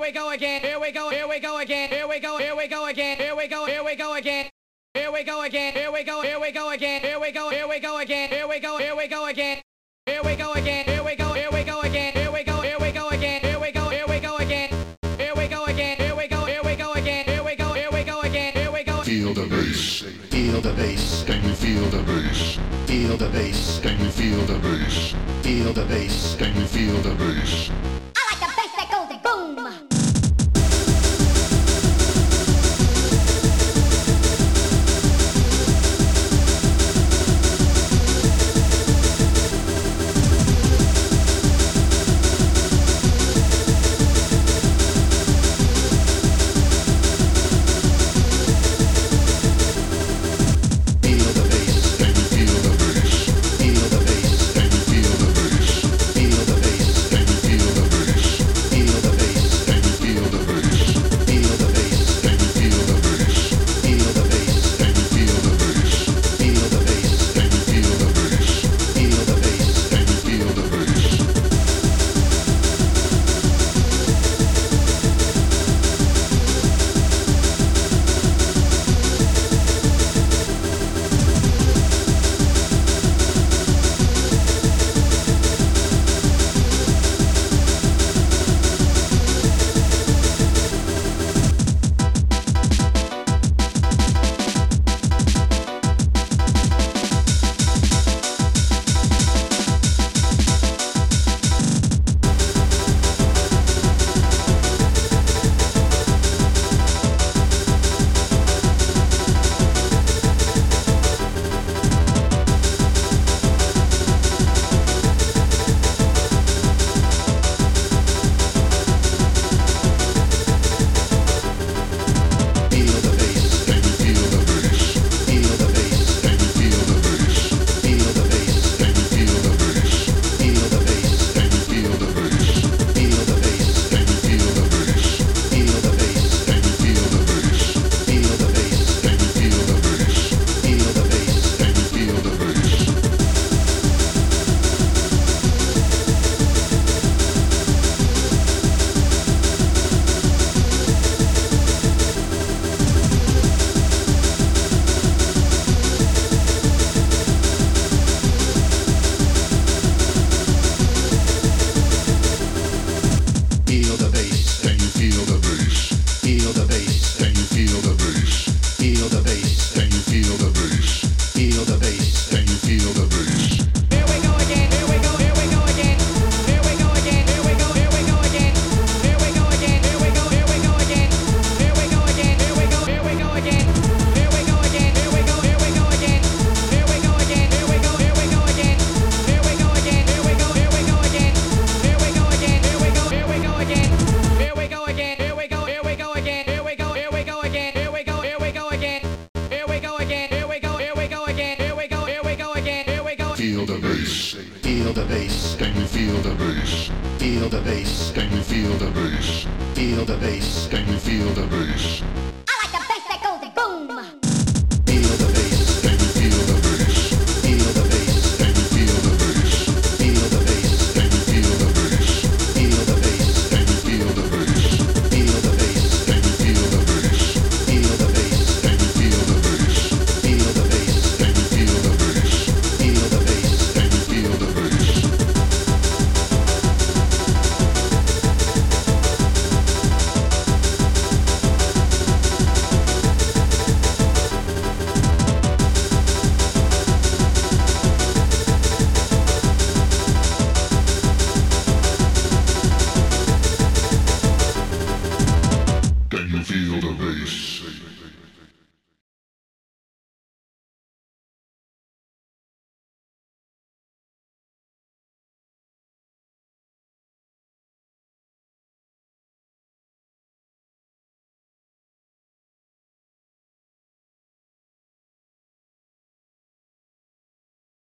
we go again. Here we go. Here we go again. Here we go. Here we go again. Here we go. Here we go again. Here we go again. Here we go. Here we go again. Here we go. Here we go again. Here we go. Here we go again. Here we go again. Here we go. Here we go again. Here we go. Here we go again. Here we go. Here we go again. Here we go again. Here we go. Here we go again. Here we go. Here we go again. Here we go. Feel the bass. Feel the bass. Can you feel the bass? Feel the bass. Can you feel the bass? Feel the bass. Can you feel the bass? I like the bass that goes boom. Feel the bass. Feel the bass. Can you feel the bass? Feel the bass. Can you feel the bass? Feel the bass. Can you feel the bass?